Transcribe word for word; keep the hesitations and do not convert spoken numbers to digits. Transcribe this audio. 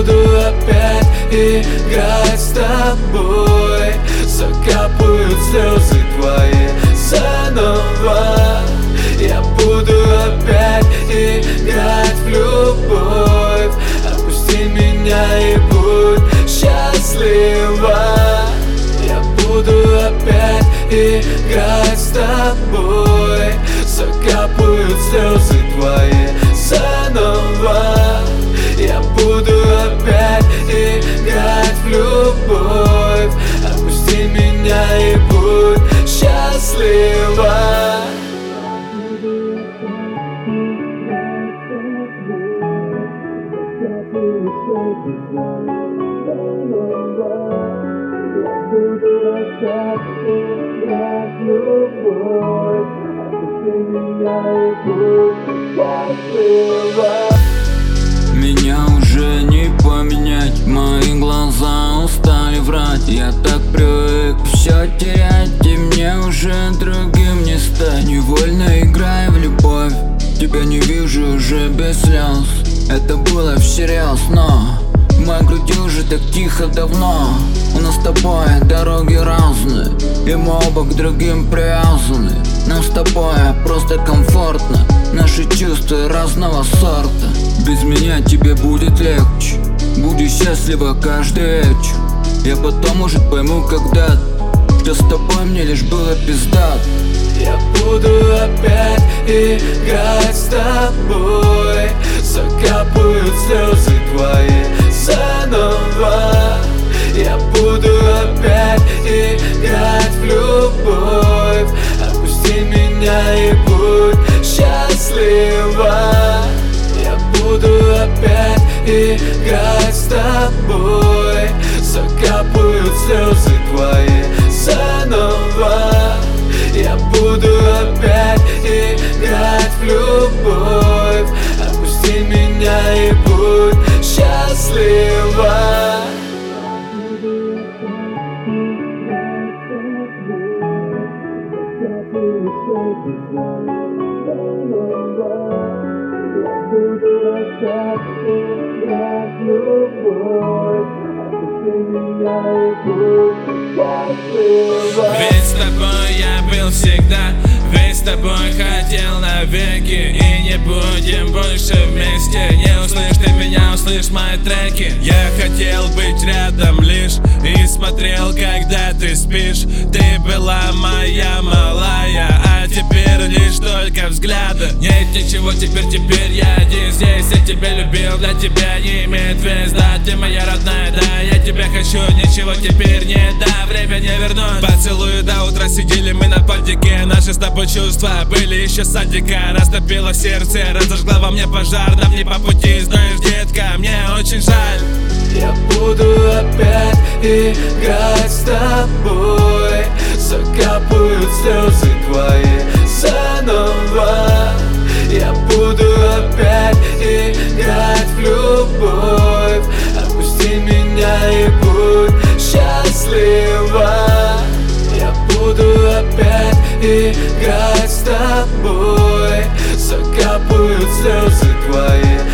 буду опять играть с тобой. Закапают слезы твои заново. Я буду опять играть в любовь. Отпусти меня и будь счастлива. Я буду опять играть с тобой. Закапают слезы твои заново. Я буду опять играть в любовь. Отпусти меня и будь счастлива. Меня уже не поменять, мои глаза устали врать. Я так привык все терять, и мне уже другим не стать. Невольно играя в любовь, тебя не вижу уже без слез. Это было всерьез, но в моей груди уже так тихо давно. У нас с тобой дороги разные, и мы оба к другим привязаны. Нам с тобой просто комфортно, наши чувства разного сорта. Без меня тебе будет легче, буду счастлива каждый вечер. Я потом, может, пойму когда-то, что с тобой мне лишь было пиздат. Я буду опять играть с тобой. Закапают слезы твои заново. Я буду опять играть в любовь. Отпусти меня и будь счастлива. Я буду опять играть с тобой. Закапают слезы твои заново. Я буду опять играть в любовь. Отпусти меня и будь счастлива. Ведь с тобой я был всегда, ведь с тобой хотел навеки. И не будем больше вместе. Не услышь ты меня, услышь мои треки. Я хотел быть рядом лишь и смотрел, когда ты спишь. Ты была моя малая, а теперь лишь только взгляды. Нет ничего, теперь, теперь я один здесь. Я тебя любил, для тебя не имеет вес. Да, ты моя родная, да, я тебя хочу. Ничего теперь не да, время не вернуть. Поцелуи до утра, сидели мы на подике. Наши с тобой чувства были еще с садика. Растопило сердце, разожгла во мне пожар. Нам не по пути, знаешь, детка, мне очень жаль. Я буду опять играть с тобой. Закапают слезы твои заново. Я буду опять играть в любовь. Отпусти меня и будь счастлива. Я буду опять играть с тобой. Закапают слезы твои